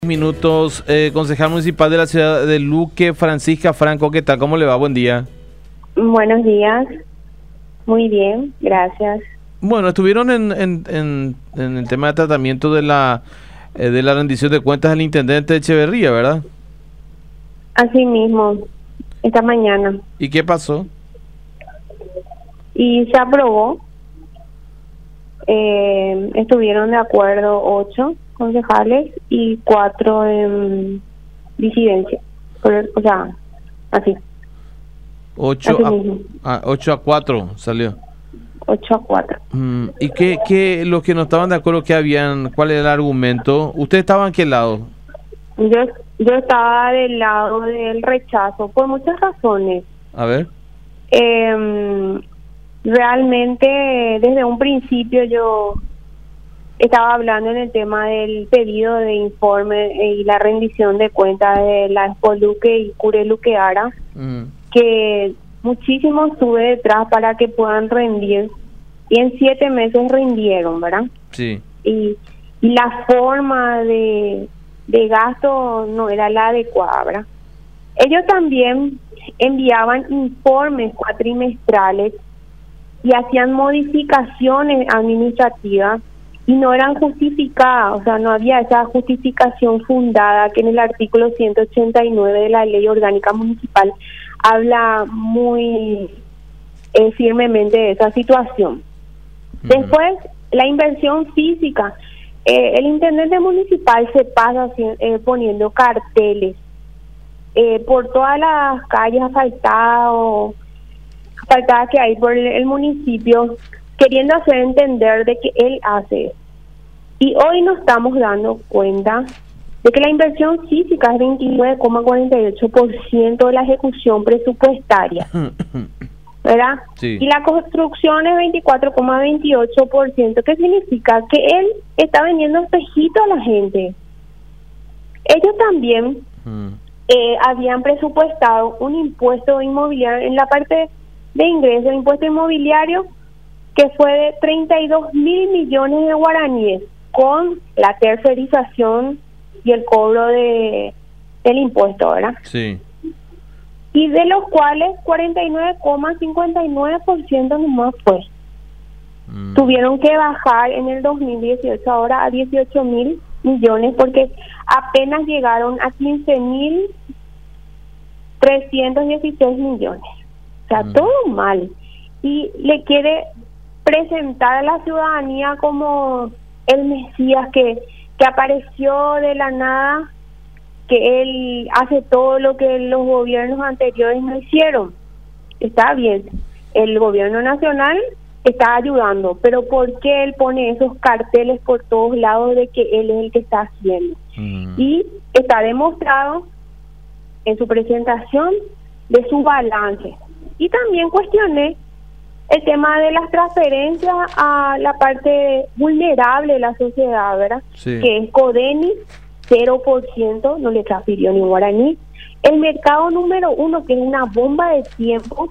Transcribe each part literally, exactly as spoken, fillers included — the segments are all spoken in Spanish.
Minutos, eh, concejal municipal de la ciudad de Luque, Francisca Franco, ¿qué tal? ¿Cómo le va? Buen día. Buenos días, muy bien, gracias. Bueno, estuvieron en, en, en, en el tema de tratamiento de la eh, de la rendición de cuentas del intendente Echeverría, ¿verdad? Así mismo, esta mañana. ¿Y qué pasó? Y se aprobó, eh, estuvieron de acuerdo ocho concejales y cuatro en disidencia, Por- o sea, así, ocho así a, mismo, a, ocho a cuatro salió. ocho a cuatro. Mm, ¿y qué, qué, los que no estaban de acuerdo, qué habían, cuál era el argumento? ¿Ustedes estaban en qué lado? Yo, yo estaba del lado del rechazo por muchas razones. A ver. Eh, realmente desde un principio yo estaba hablando en el tema del pedido de informe y la rendición de cuentas de la Expo Luque y Cure Luqueara, Mm, que muchísimo estuve detrás para que puedan rendir, y en siete meses rindieron, ¿verdad? sí. Y, y la forma de, de gasto no era la adecuada, ¿verdad? Ellos también enviaban informes cuatrimestrales y hacían modificaciones administrativas y no eran justificadas, o sea, no había esa justificación fundada que en el artículo ciento ochenta y nueve de la Ley Orgánica Municipal habla muy eh, firmemente de esa situación. Ujú. Después, la inversión física. Eh, el intendente municipal se pasa haci- eh, poniendo carteles eh, por todas las calles asfaltadas o asfaltadas que hay por el, el municipio, queriendo hacer entender de que él hace eso. Y hoy nos estamos dando cuenta de que la inversión física es veintinueve coma cuarenta y ocho por ciento de la ejecución presupuestaria, ¿verdad? Sí. Y la construcción es veinticuatro coma veintiocho por ciento, que significa que él está vendiendo espejito a la gente. Ellos también Mm, eh, habían presupuestado un impuesto inmobiliario en la parte de ingresos, impuesto inmobiliario, que fue de treinta y dos mil millones de guaraníes, con la tercerización y el cobro de del impuesto, ¿verdad? sí. Y de los cuales cuarenta y nueve coma cincuenta y nueve por ciento nomás fue. Mm, Tuvieron que bajar en el dos mil dieciocho ahora a dieciocho mil millones porque apenas llegaron a quince mil trescientos dieciséis millones. O sea, Mm. todo mal. Y le quiere presentar a la ciudadanía como el Mesías que, que apareció de la nada, que él hace todo lo que los gobiernos anteriores no hicieron. Está bien, el gobierno nacional está ayudando, pero ¿por qué él pone esos carteles por todos lados de que él es el que está haciendo? Mm. Y está demostrado en su presentación de su balance. Y también cuestioné el tema de las transferencias a la parte vulnerable de la sociedad, ¿verdad? Sí. Que es Codeni, cero por ciento, no le transfirió ni guaraní. El mercado número uno, que es una bomba de tiempo,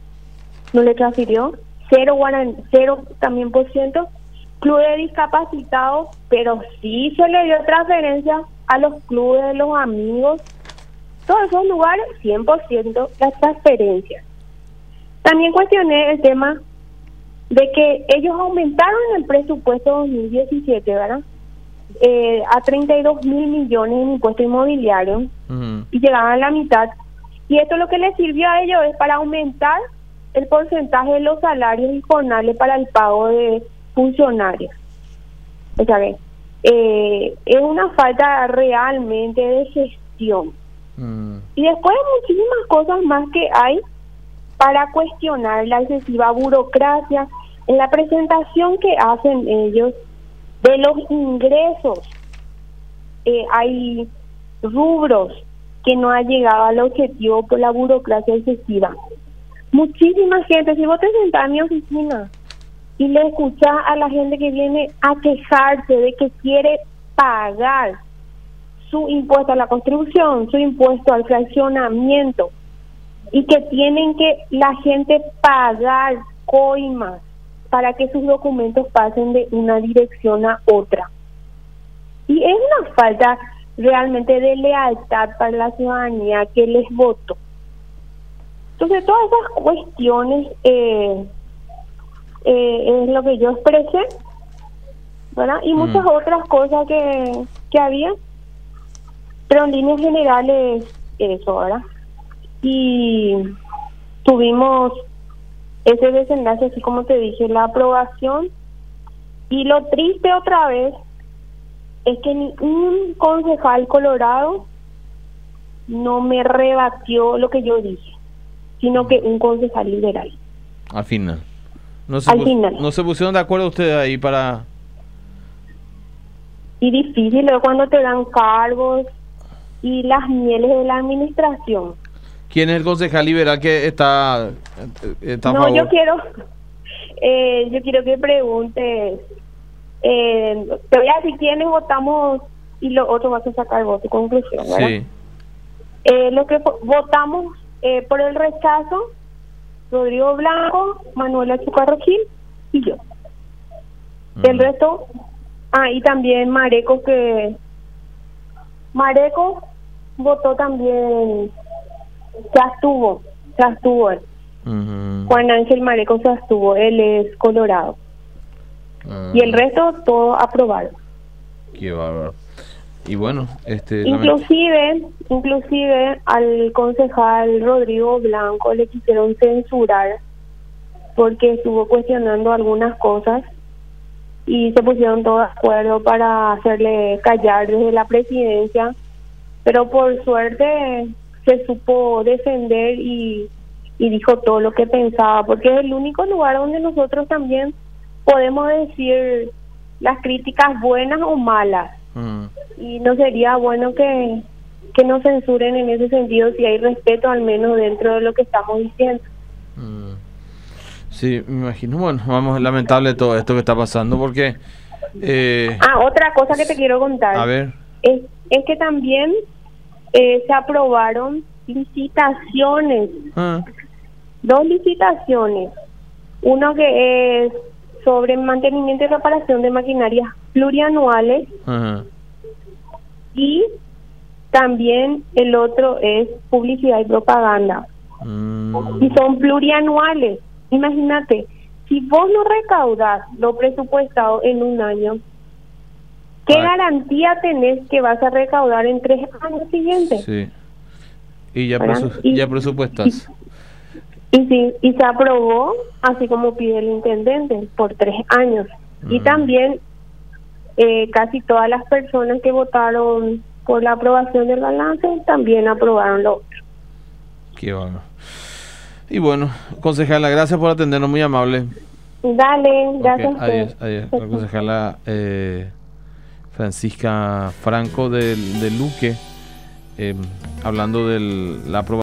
no le transfirió, cero guaraní, cero también por ciento. Club de discapacitados, pero sí se le dio transferencia a los clubes de los amigos, todos esos lugares, cien por ciento las transferencias. También cuestioné el tema de que ellos aumentaron el presupuesto dos mil diecisiete, ¿verdad? Eh, a treinta y dos mil millones en impuesto inmobiliario, Mm. y llegaban a la mitad. Y esto lo que les sirvió a ellos es para aumentar el porcentaje de los salarios y jornales para el pago de funcionarios. O sea que eh, es una falta realmente de gestión. Mm. Y después muchísimas cosas más que hay para cuestionar la excesiva burocracia en la presentación que hacen ellos de los ingresos. Eh, hay rubros que no han llegado al objetivo por la burocracia excesiva. Muchísima gente, si vos te sentás en mi oficina y le escuchás a la gente que viene a quejarse de que quiere pagar su impuesto a la construcción, su impuesto al fraccionamiento, y que tienen que la gente pagar coimas para que sus documentos pasen de una dirección a otra. Y es una falta realmente de lealtad para la ciudadanía que les votó. Entonces, todas esas cuestiones eh, eh, es lo que yo expresé, ¿verdad? Y muchas Mm. otras cosas que, que había, pero en líneas generales eso, ¿verdad? Y tuvimos ese desenlace, así como te dije, la aprobación. Y lo triste otra vez es que ni un concejal colorado no me rebatió lo que yo dije, sino que un concejal liberal. Al final. No se, Al pus- final. no se pusieron de acuerdo ustedes ahí para... Y difícil es cuando te dan cargos y las mieles de la administración. ¿Quién es el concejal liberal que está, está a No, favor? yo quiero, eh, yo quiero que preguntes, eh, te voy a decir quiénes votamos y lo otro vas a sacar vos tu conclusión, ¿verdad? Sí. Eh, lo que vo- votamos eh, por el rechazo, Rodrigo Blanco, Manuela Chucarro Gil y yo. El Mm. resto, ah, y también Mareco, que Mareco votó también, se abstuvo, se abstuvo él. Ujú. Juan Ángel Mareco se abstuvo, él es colorado. Ah, Y el resto, todo aprobaron. Qué bárbaro. Y bueno, este... lament- Inclusive, inclusive al concejal Rodrigo Blanco le quisieron censurar porque estuvo cuestionando algunas cosas y se pusieron todos de acuerdo para hacerle callar desde la presidencia, pero por suerte se supo defender y, y dijo todo lo que pensaba, porque es el único lugar donde nosotros también podemos decir las críticas buenas o malas. Mm. Y no sería bueno que, que nos censuren en ese sentido si hay respeto al menos dentro de lo que estamos diciendo. Mm. Sí, me imagino. Bueno, vamos, es lamentable todo esto que está pasando porque... eh, Ah, otra cosa que te quiero contar a ver. es, es que también eh, se aprobaron licitaciones, Ah, dos licitaciones, uno que es sobre mantenimiento y reparación de maquinarias plurianuales ajá. y también el otro es publicidad y propaganda. Mm. Y son plurianuales. Imagínate, si vos no recaudas lo presupuestado en un año, ¿qué Ah. garantía tenés que vas a recaudar en tres años siguientes? Sí. Y ya, ¿Verdad? presu- Y- ya presupuestas. Y, sí, y se aprobó, así como pide el intendente, por tres años. Y Mm. también eh, casi todas las personas que votaron por la aprobación del balance también aprobaron lo otro. Qué bárbaro. Y bueno, concejala, gracias por atendernos, muy amable. Dale, gracias. Ok, a adiós, ustedes. adiós. La concejala eh, Francisca Franco del de Luque, eh, hablando de la aprobación.